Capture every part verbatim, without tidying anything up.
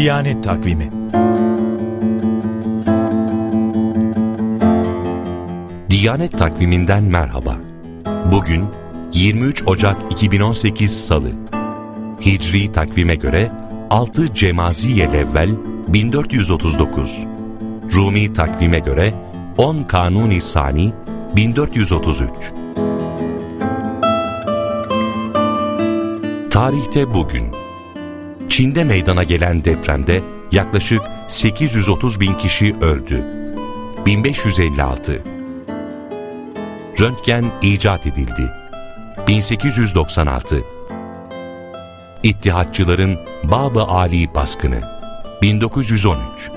Diyanet Takvimi. Diyanet Takvimi'nden merhaba. Bugün yirmi üç Ocak iki bin on sekiz Salı. Hicri takvime göre altı Cemaziyelevvel bin dört yüz otuz dokuz. Rumi takvime göre on Kanuni Sani bin dört yüz otuz üç. Tarihte bugün. Çin'de meydana gelen depremde yaklaşık sekiz yüz otuz bin kişi öldü. bin beş yüz elli altı. Röntgen icat edildi. bin sekiz yüz doksan altı. İttihatçıların Bab-ı Ali baskını. bin dokuz yüz on üç.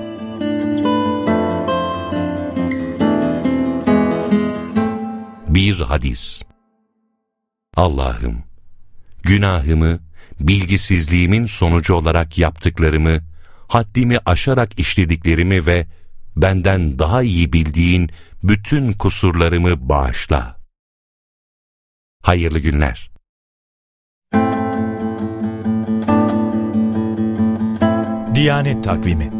Bir hadis. Allah'ım, günahımı, bilgisizliğimin sonucu olarak yaptıklarımı, haddimi aşarak işlediklerimi ve benden daha iyi bildiğin bütün kusurlarımı bağışla. Hayırlı günler. Diyanet Takvimi.